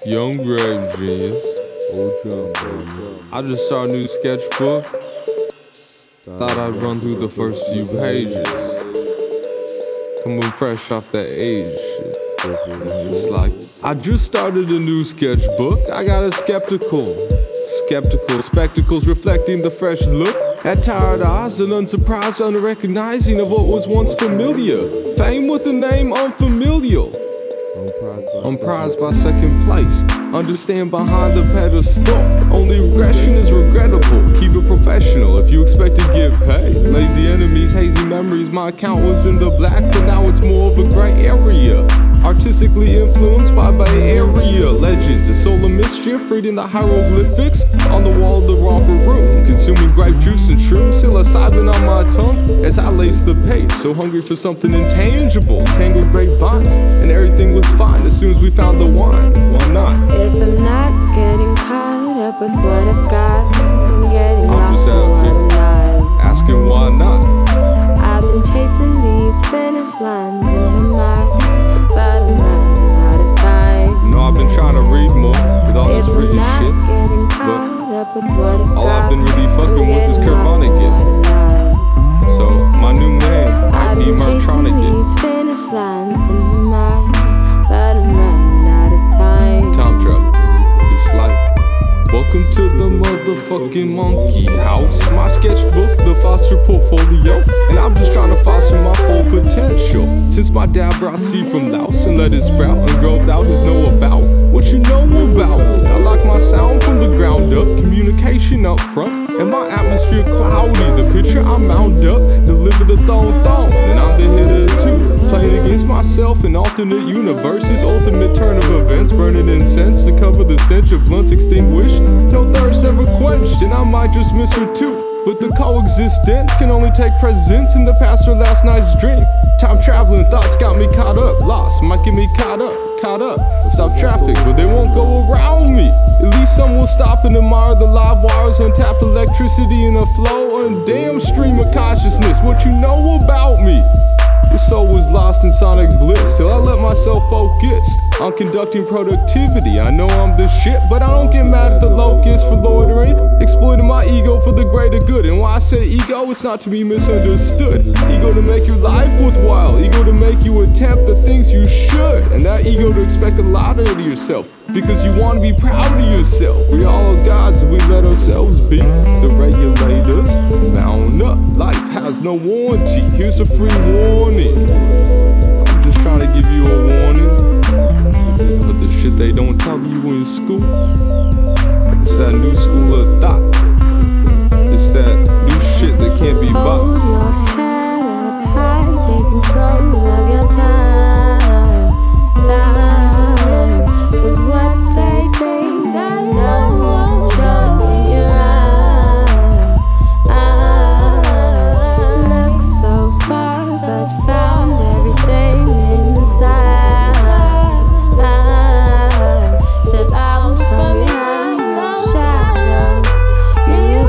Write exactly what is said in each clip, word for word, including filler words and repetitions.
Young Grave Genius. Old jump, I just saw a new sketchbook. Thought I'd run through the first few pages. Coming fresh off that age shit. It's like, I just started a new sketchbook. I got a skeptical. Skeptical spectacles reflecting the fresh look at tired eyes and unsurprised unrecognizing of what was once familiar. Fame with a name unfamiliar. Unprized by second place. Understand behind the pedestal. Only regression is regrettable. Keep it professional if you expect to get paid. Lazy enemies, hazy memories. My account was in the black, but now it's more of a gray area. Artistically influenced by Bay Area legends. A soul of mischief, reading the hieroglyphics on the wall of the romper room. Consuming grape juice and shrooms, psilocybin on my tongue as I lace the page. So hungry for something intangible. Tangled grapevines, and everything was fine as soon as we found the wine. Why not? If I'm not getting caught up with what I've got, I'm getting I'm lost just in out what here I'm not. asking why not. I've been chasing these finish lines in my mind, but I'm running out of time. You know, I've been trying to read more with all this If I'm written not shit, getting but caught up with what I've all got, I've been really I'm fucking with is getting Kurt lost in Vonnegut. what I'm not. So my new name might I've be been chasing Mertronic. these finish lines in my mind, but I'm running out of time. Time travel. It's like, welcome to the motherfucking monkey house. My sketchbook, the foster portfolio, and I'm just trying to foster my full potential. Since my dad brought seed from Laos and let it sprout and grow without his know about what you know about me. I like my sound from the ground up, communication up front, and my atmosphere cloudy. The picture I mount up, deliver the thong thong, and I'm the hitter too. Playing against myself in alternate universes, ultimate turn of events, burning incense to cover the stench of blunts extinguished. No thirst ever quenched, and I might just miss her too. But the coexistence can only take presence in the past or last night's dream. Time traveling thoughts got me caught up, lost, might get me caught up, caught up. Stop traffic, but they won't go around me. At least some will stop and admire the live wires, untapped electricity in a flow, and damn stream of consciousness. What you know about me? This soul was lost in sonic bliss till I let myself focus on conducting productivity. I know I'm the shit, but I don't get mad at the locusts for loitering, exploiting my ego for the greater good. And why I say ego, it's not to be misunderstood. Ego to make your life worthwhile, ego to make you attempt the things you should, and that ego to expect a lot out of yourself because you want to be proud of yourself. We all are gods if we let ourselves be. The regulators mount up. Life has no warranty. Here's a free warning. I'm just trying to give you a warning, but the shit they don't tell you in school, it's that new school of thought. It's that new shit that can't be bought. Hold your head up high, take control of your time. Time is what they think that no one shows in your eyes. I look so far, but found everything inside. I step out from behind your shadows. You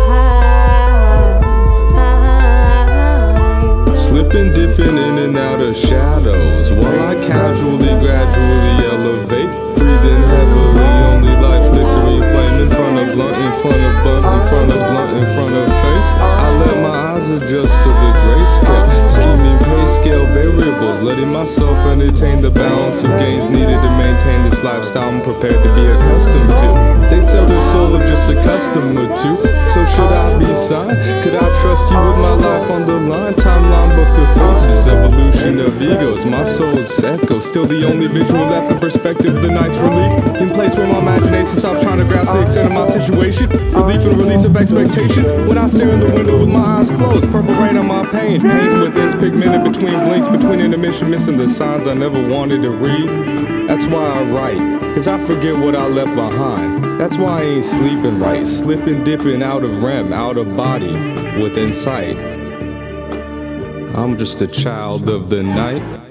hide. Slipping, dipping in and out of shadows while I casually, gradually elevate. Breathing heavily, only light flickering flame in front of blunt, in front of blunt, in front of blunt, in front of face. I let my eyes adjust to the grayscale, scheming pay scale variables, letting myself entertain the balance of gains needed to maintain this lifestyle I'm prepared to be accustomed to. They sell their soul if just a customer to. So should I be signed? Could I trust you with my life on the line? Timeline book of faces, evolution of egos. My soul's echo, still the only visual left in perspective. The night's relief, in place where my imagination stops trying to grasp the extent of my situation. Relief and release of expectation. When I stare in the window with my eyes closed, purple rain on my pain. Pain with ends pigmented between blinks, between intermission, missing the signs I never wanted to read. That's why I write, cause I forget what I left behind. That's why I ain't sleeping right, slipping, dipping out of R E M, out of body, with insight. I'm just a child of the night.